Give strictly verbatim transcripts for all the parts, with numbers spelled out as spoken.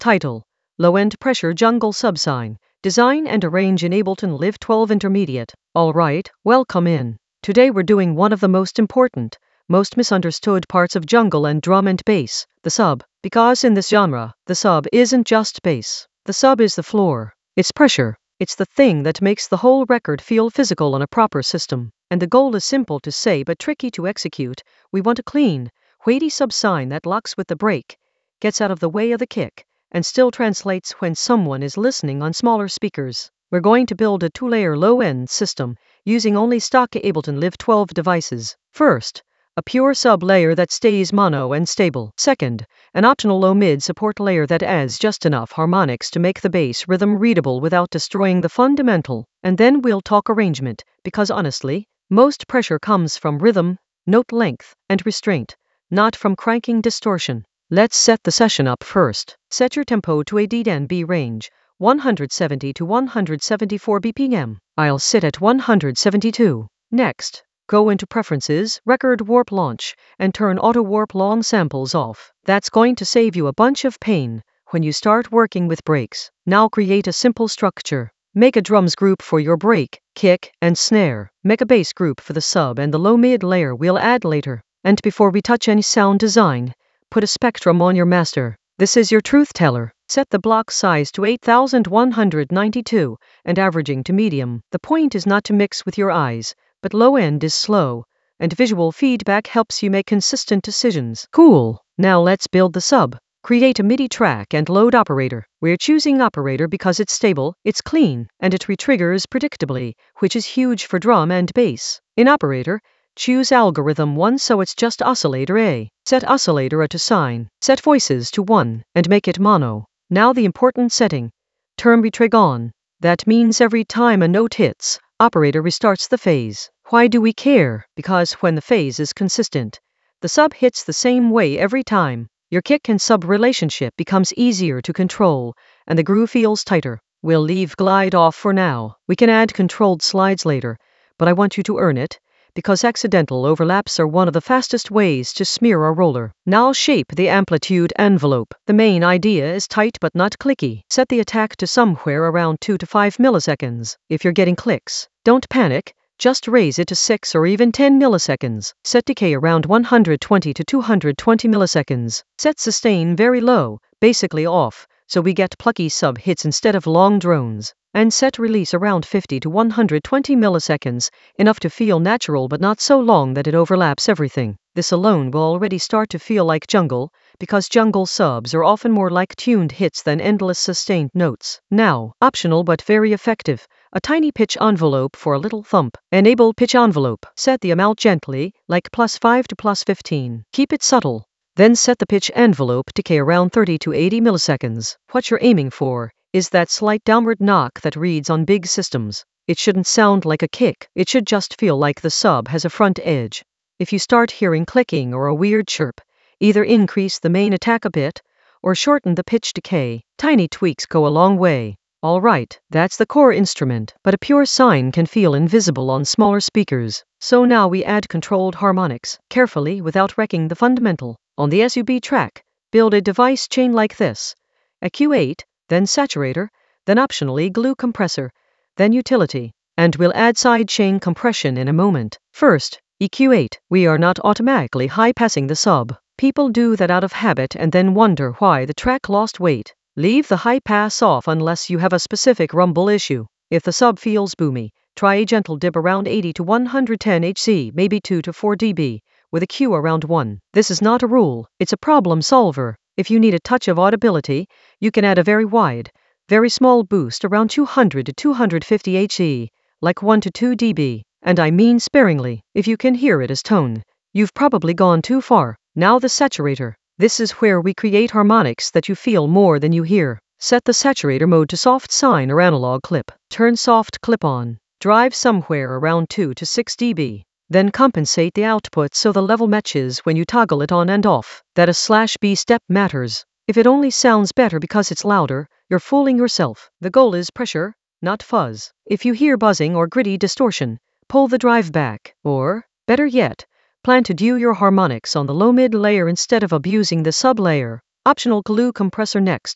Title: Low-End Pressure Jungle Subsign. Design and arrange in Ableton Live twelve Intermediate. Alright, welcome in. Today we're doing one of the most important, most misunderstood parts of jungle and drum and bass, the sub. Because in this genre, the sub isn't just bass. The sub is the floor. It's pressure. It's the thing that makes the whole record feel physical on a proper system. And the goal is simple to say but tricky to execute. We want a clean, weighty subsign that locks with the break, gets out of the way of the kick, and still translates when someone is listening on smaller speakers. We're going to build a two-layer low-end system using only stock Ableton Live twelve devices. First, a pure sub layer that stays mono and stable. Second, an optional low-mid support layer that adds just enough harmonics to make the bass rhythm readable without destroying the fundamental. And then we'll talk arrangement, because honestly, most pressure comes from rhythm, note length, and restraint, not from cranking distortion. Let's set the session up first. Set your tempo to a D ten B range, one hundred seventy to one hundred seventy-four B P M. I'll sit at one hundred seventy-two. Next, go into Preferences, Record Warp Launch, and turn Auto Warp Long Samples off. That's going to save you a bunch of pain when you start working with breaks. Now create a simple structure. Make a drums group for your break, kick, and snare. Make a bass group for the sub and the low-mid layer we'll add later. And before we touch any sound design, put a spectrum on your master. This is your truth teller. Set the block size to eight thousand one hundred ninety-two and averaging to medium. The point is not to mix with your eyes, but low end is slow, and visual feedback helps you make consistent decisions. Cool. Now let's build the sub. Create a MIDI track and load operator. We're choosing operator because it's stable, it's clean, and it retriggers predictably, which is huge for drum and bass. In operator, choose algorithm one so it's just oscillator A. Set oscillator A to sine. Set voices to one, and make it mono. Now the important setting. Turn retrig on. That means every time a note hits, operator restarts the phase. Why do we care? Because when the phase is consistent, the sub hits the same way every time. Your kick and sub relationship becomes easier to control, and the groove feels tighter. We'll leave glide off for now. We can add controlled slides later, but I want you to earn it, because accidental overlaps are one of the fastest ways to smear a roller. Now shape the amplitude envelope. The main idea is tight but not clicky. Set the attack to somewhere around two to five milliseconds. If you're getting clicks, don't panic, just raise it to six or even ten milliseconds. Set decay around one hundred twenty to two hundred twenty milliseconds. Set sustain very low, basically off, so we get plucky sub hits instead of long drones. And set release around fifty to one hundred twenty milliseconds, enough to feel natural but not so long that it overlaps everything. This alone will already start to feel like jungle, because jungle subs are often more like tuned hits than endless sustained notes. Now, optional but very effective, a tiny pitch envelope for a little thump. Enable pitch envelope. Set the amount gently, like plus five to plus fifteen. Keep it subtle. Then set the pitch envelope decay around thirty to eighty milliseconds. What you're aiming for is that slight downward knock that reads on big systems. It shouldn't sound like a kick. It should just feel like the sub has a front edge. If you start hearing clicking or a weird chirp, either increase the main attack a bit, or shorten the pitch decay. Tiny tweaks go a long way. Alright, that's the core instrument, but a pure sine can feel invisible on smaller speakers. So now we add controlled harmonics, carefully without wrecking the fundamental. On the sub track, build a device chain like this. A Q eight, then saturator, then optionally glue compressor, then utility. And we'll add sidechain compression in a moment. First, E Q eight. We are not automatically high-passing the sub. People do that out of habit and then wonder why the track lost weight. Leave the high pass off unless you have a specific rumble issue. If the sub feels boomy, try a gentle dip around eighty to one hundred ten hertz, maybe two to four decibels, with a Q around one. This is not a rule, it's a problem solver. If you need a touch of audibility, you can add a very wide, very small boost around two hundred to two hundred fifty hertz, like one to two decibels, and I mean sparingly. If you can hear it as tone, you've probably gone too far. Now the saturator. This is where we create harmonics that you feel more than you hear. Set the saturator mode to soft sine or analog clip. Turn soft clip on. Drive somewhere around two to six decibels. Then compensate the output so the level matches when you toggle it on and off. That a slash B step matters. If it only sounds better because it's louder, you're fooling yourself. The goal is pressure, not fuzz. If you hear buzzing or gritty distortion, pull the drive back. Or, better yet, plan to do your harmonics on the low-mid layer instead of abusing the sub-layer. Optional glue compressor next.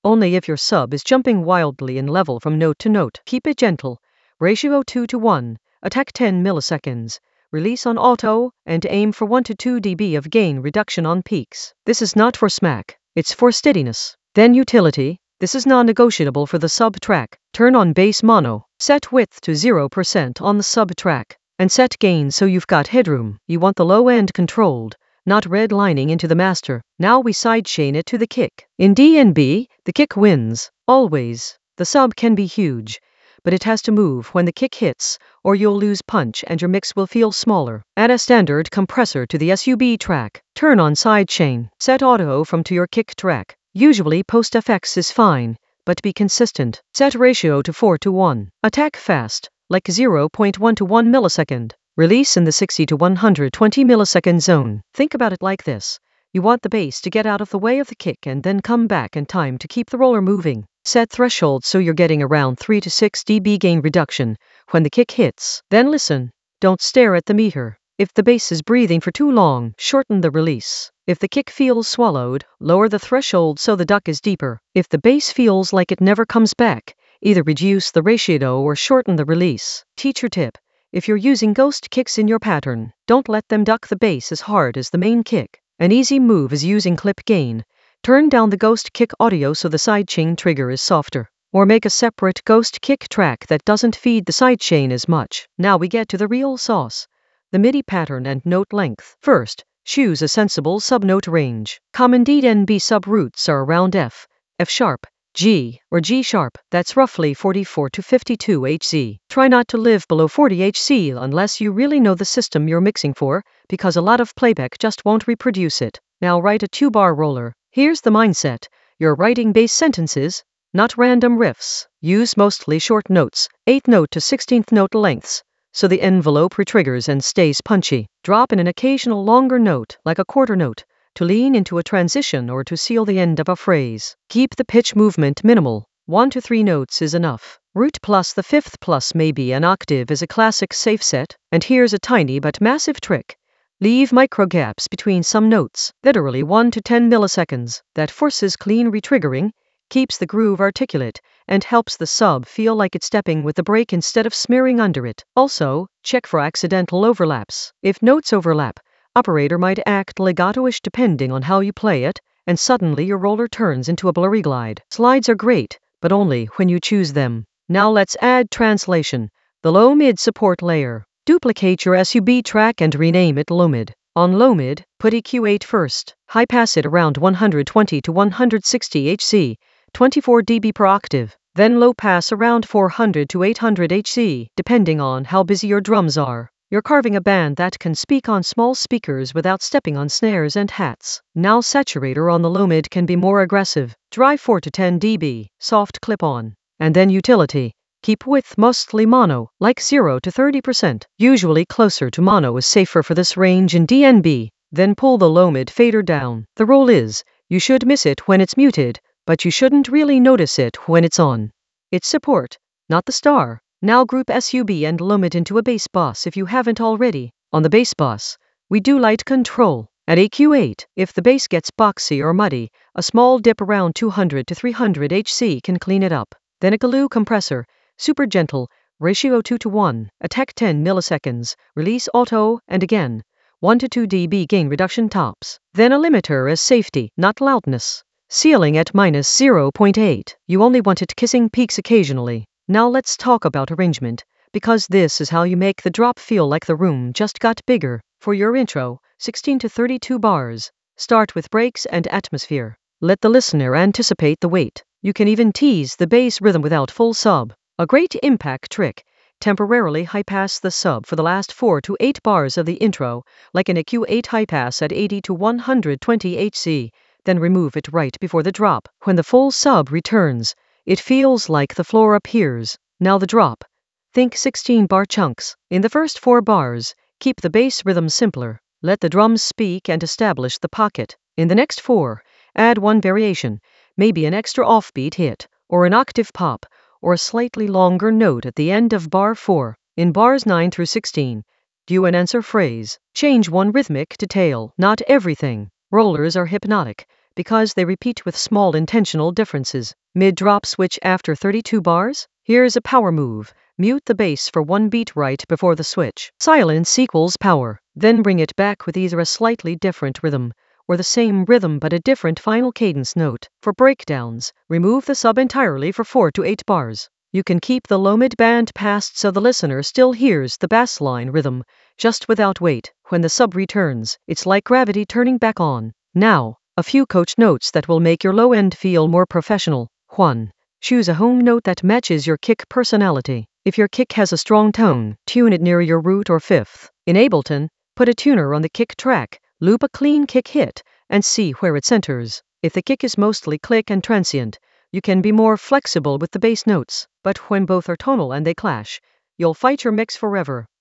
only if your sub is jumping wildly in level from note to note. Keep it gentle. Ratio two to one. Attack ten milliseconds. Release on auto, and aim for one to two decibels of gain reduction on peaks. This is not for smack, it's for steadiness. Then utility. This is non-negotiable for the sub track. Turn on bass mono. Set width to zero percent on the sub track. And set gain so you've got headroom. You want the low end controlled, not redlining into the master. Now we sidechain it to the kick. In D N B, the kick wins. Always. The sub can be huge, but it has to move when the kick hits, or you'll lose punch and your mix will feel smaller. Add a standard compressor to the sub track. Turn on sidechain. Set auto from to your kick track. Usually post F X is fine, but be consistent. Set ratio to four to one. Attack fast, like zero point one to one millisecond. Release in the sixty to one hundred twenty millisecond zone. Think about it like this. You want the bass to get out of the way of the kick and then come back in time to keep the roller moving. Set threshold so you're getting around three to six decibel gain reduction when the kick hits. Then listen. Don't stare at the meter. If the bass is breathing for too long, shorten the release. If the kick feels swallowed, lower the threshold so the duck is deeper. If the bass feels like it never comes back, either reduce the ratio or shorten the release. Teacher tip. If you're using ghost kicks in your pattern, don't let them duck the bass as hard as the main kick. An easy move is using clip gain. Turn down the ghost kick audio so the sidechain trigger is softer. Or make a separate ghost kick track that doesn't feed the sidechain as much. Now we get to the real sauce. The MIDI pattern and note length. First, choose a sensible subnote range. Common D N B subroots are around F, F sharp, G, or G sharp. That's roughly forty-four to fifty-two hertz. Try not to live below forty hertz unless you really know the system you're mixing for, because a lot of playback just won't reproduce it. Now write a two-bar roller. Here's the mindset. You're writing bass sentences, not random riffs. Use mostly short notes, eighth note to sixteenth note lengths, so the envelope retriggers and stays punchy. Drop in an occasional longer note, like a quarter note, to lean into a transition or to seal the end of a phrase. Keep the pitch movement minimal. One to three notes is enough. Root plus the fifth plus maybe an octave is a classic safe set, and here's a tiny but massive trick. Leave micro gaps between some notes, literally one to ten milliseconds. That forces clean retriggering, keeps the groove articulate, and helps the sub feel like it's stepping with the break instead of smearing under it. Also, check for accidental overlaps. If notes overlap, operator might act legato-ish depending on how you play it, and suddenly your roller turns into a blurry glide. Slides are great, but only when you choose them. Now let's add translation, the low-mid support layer. Duplicate your sub track and rename it low-mid. On low-mid, put E Q eight first. High-pass it around one hundred twenty to one hundred sixty hertz, twenty-four decibels per octave. Then low-pass around four hundred to eight hundred hertz, depending on how busy your drums are. You're carving a band that can speak on small speakers without stepping on snares and hats. Now saturator on the low-mid can be more aggressive. Dry four to ten decibels, soft clip-on. And then utility. Keep width mostly mono, like zero to thirty percent. Usually closer to mono is safer for this range in D N B. Then pull the low-mid fader down. The rule is, you should miss it when it's muted, but you shouldn't really notice it when it's on. It's support, not the star. Now group sub and low-mid into a bass boss if you haven't already. On the bass boss, we do light control. At E Q eight, if the bass gets boxy or muddy, a small dip around two hundred to three hundred hertz can clean it up. Then a glue compressor, super gentle, ratio two to one, attack ten milliseconds, release auto, and again, one to two decibel gain reduction tops. Then a limiter as safety, not loudness. Ceiling at minus zero point eight. You only want it kissing peaks occasionally. Now let's talk about arrangement, because this is how you make the drop feel like the room just got bigger. For your intro, sixteen to thirty-two bars. Start with breaks and atmosphere. Let the listener anticipate the weight. You can even tease the bass rhythm without full sub. A great impact trick. Temporarily high-pass the sub for the last four to eight bars of the intro, like an E Q eight high-pass at eighty to one hundred twenty hertz, then remove it right before the drop. When the full sub returns, it feels like the floor appears. Now the drop. Think sixteen bar chunks. In the first four bars, keep the bass rhythm simpler. Let the drums speak and establish the pocket. In the next four, add one variation, maybe an extra offbeat hit, or an octave pop, or a slightly longer note at the end of bar four. In bars nine through sixteen, do an answer phrase. Change one rhythmic detail, not everything. Rollers are hypnotic. because they repeat with small intentional differences. Mid-drop switch after thirty-two bars? Here's a power move. Mute the bass for one beat right before the switch. Silence equals power. Then bring it back with either a slightly different rhythm, or the same rhythm but a different final cadence note. For breakdowns, remove the sub entirely for four to eight bars. You can keep the low-mid band passed so the listener still hears the bassline rhythm, just without weight. When the sub returns, it's like gravity turning back on. Now, a few coach notes that will make your low end feel more professional. one. Choose a home note that matches your kick personality. If your kick has a strong tone, tune it near your root or fifth. In Ableton, put a tuner on the kick track, loop a clean kick hit, and see where it centers. If the kick is mostly click and transient, you can be more flexible with the bass notes. But when both are tonal and they clash, you'll fight your mix forever.